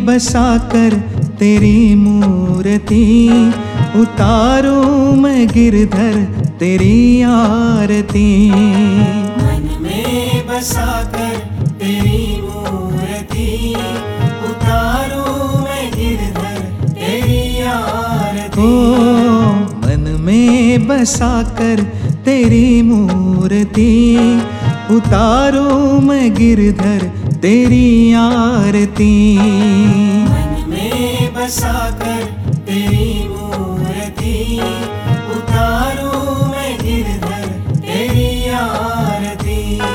बसाकर तेरी मूर्ति, उतारूं मैं गिरधर तेरी आरती। मन में बसाकर तेरी मूर्ति, उतारूं मैं गिरधर तेरी आरती। ओ मन में बसाकर तेरी मूर्ति, उतारूं मैं गिरधर तेरी आरती। मन में बसाकर तेरी मूर्ति, उतारूं मैं गिरधर तेरी आरती।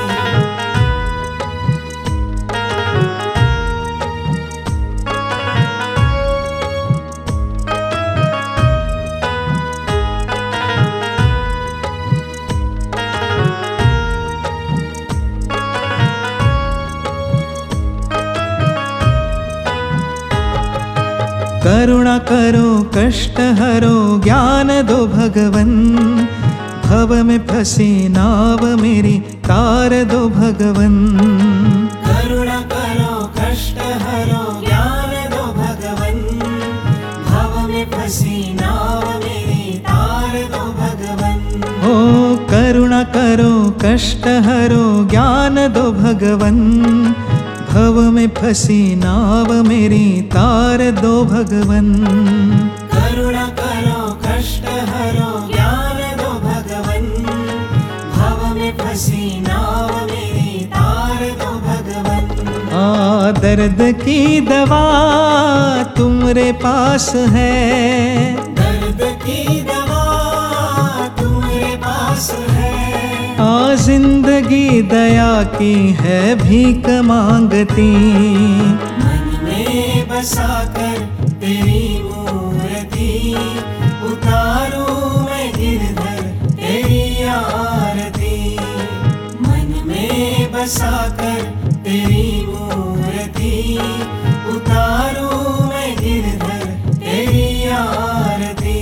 करुणा करो कष्ट हरो ज्ञान दो भगवन, भव में फंसी नाव मेरी तार दो भगवन। करुणा करो कष्ट हरो ज्ञान दो भगवन, भव में फंसी नाव मेरी तार दो भगवन। ओ करुणा करो कष्ट हरो ज्ञान दो भगवन, भव में फंसी नाव मेरी तार दो भगवन। करुणा करो कष्ट हरो ज्ञान दो भगवन, भव में फंसी नाव मेरी तार दो भगवन। दर्द की दवा तुम्हारे पास है, दर्द की दवा तुम्हारे पास है। जिंदगी दया की है भीख मांगती। मन में बसाकर तेरी मूर्ति, उतारूं मैं गिरधर तेरी आरती। मन में बसाकर तेरी मूर्ति, उतारूं मैं गिरधर तेरी आरती।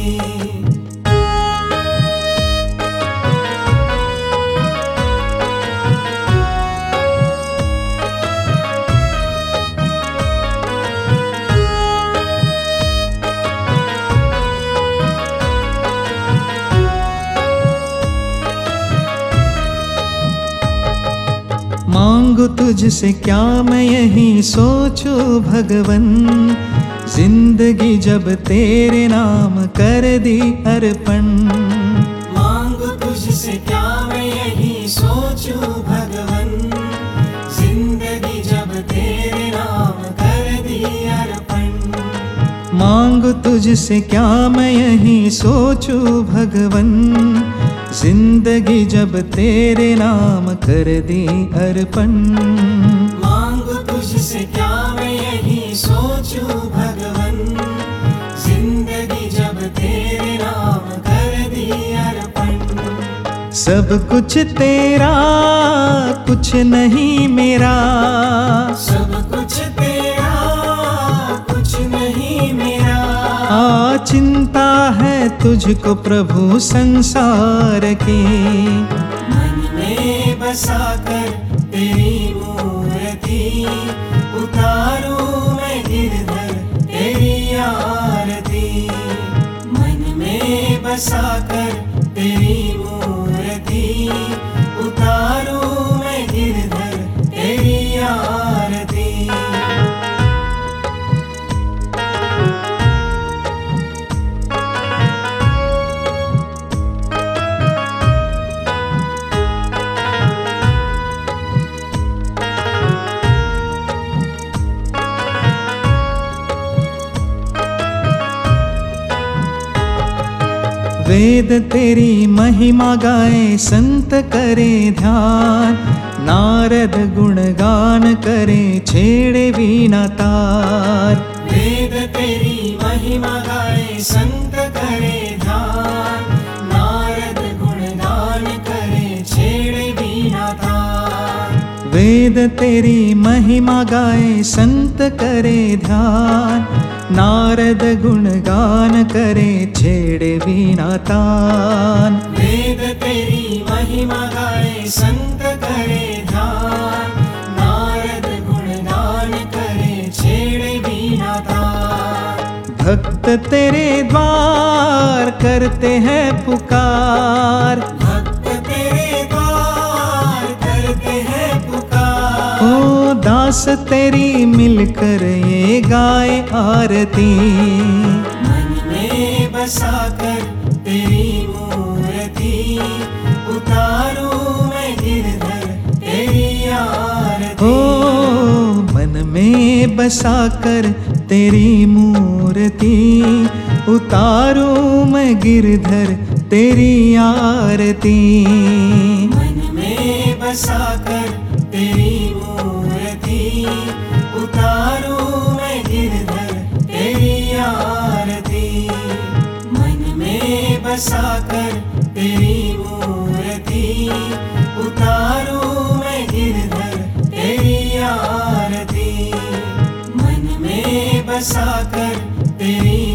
मांगू तुझसे क्या मैं यही सोचूं भगवन, जिंदगी जब तेरे नाम कर दी अर्पण। मांगू तुझसे क्या मैं यही सोचूं भगवन, जिंदगी जब तेरे नाम कर दी अर्पण। मांगू तुझसे क्या मैं यही सोचूं भगवन, जिंदगी जब तेरे नाम कर दी अर्पण। मांगू तुझसे क्या मैं यही सोचूं भगवन, जिंदगी जब तेरे नाम कर दी अर्पण। सब कुछ तेरा कुछ नहीं मेरा, सब कुछ तेरा कुछ नहीं मेरा। चिंता है तुझको प्रभु संसार की। मन में बसाकर तेरी मूर्ति, उतारूं मैं गिरधर तेरी आरती। मन में बसाकर तेरी मूर्ति, उतारूं मैं गिरधर तेरी आरती। वेद तेरी महिमा गाए संत करे ध्यान, नारद गुणगान करे छेड़े वीणा तार। वेद तेरी महिमा गाए संत करे ध्यान, नारद गुणगान करे छेड़े वीणा तार। वेद तेरी महिमा गाए संत करे ध्यान, नारद गुणगान करे छेड़े वीणा तान। वेद तेरी महिमा गाए संत करे ध्यान, नारद गुणगान करे छेड़े वीणा भक्त तेरे द्वार करते हैं पुकार। भक्त तेरे द्वार करते हैं पुकार। ओ दास तेरी मिलकर ये गाए आरती। मन में बसाकर तेरी मूर्ति उतारूं मैं गिरधर तेरी आरती। ओ मन में बसाकर तेरी मूर्ति उतारूं मैं गिरधर तेरी आरती। मन में बसाकर तेरी मूर्ति उतारूं मैं गिरधर तेरी आरती। मन में बसाकर तेरी मूर्ति उतारूं मैं गिरधर तेरी आरती। मन में बसाकर तेरी